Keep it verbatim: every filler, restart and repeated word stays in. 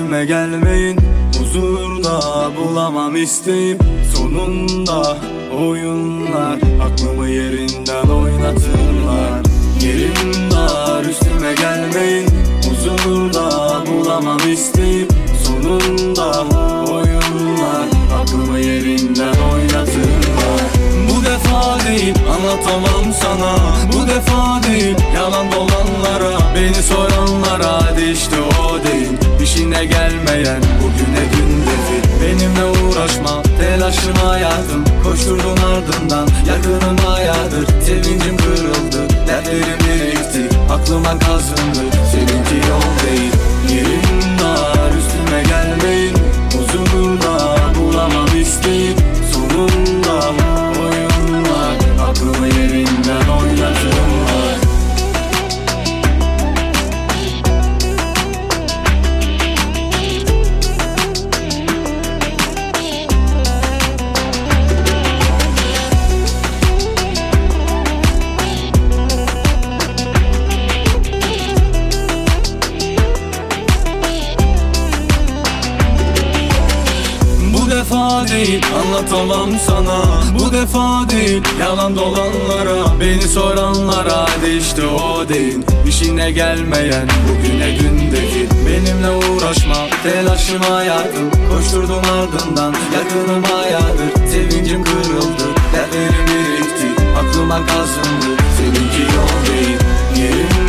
üstüme gelmeyin. Huzurda bulamam isteyip sonunda oyunlar aklımı yerinden oynatırlar. Yerim dar, üstüme gelmeyin. Huzurda bulamam isteyip sonunda oyunlar aklımı yerinden oynatırlar. Bu defa deyip anlatamam sana, bu defa deyip yalan dolanlara, beni soranlara, hadi işte o değil. İşine gelmeyen bugüne dün dedi. Benimle uğraşma, telaşına yardım. Koşturdun ardından, yakınım bayağıdır. Sevincim kırıldı, dertlerim birikti, aklıma kazındı. Seninki yol değil. Yerim dar, üstüme gelmeyin. Huzurda bulamam isteyip sonunda oyunlar aklımı yerinden oynatırlar. Bu defa değil anlatamam sana, bu defa değil yalan dolanlara, beni soranlara, hadi işte o değil. İşine gelmeyen bugüne dün değil. Benimle uğraşma, telaşıma yardım. Koşturdum ardından, yakınım bayağıdır. Sevincim kırıldı, dertlerim birikti, aklıma kazındı. Seninki yol değil. Yerim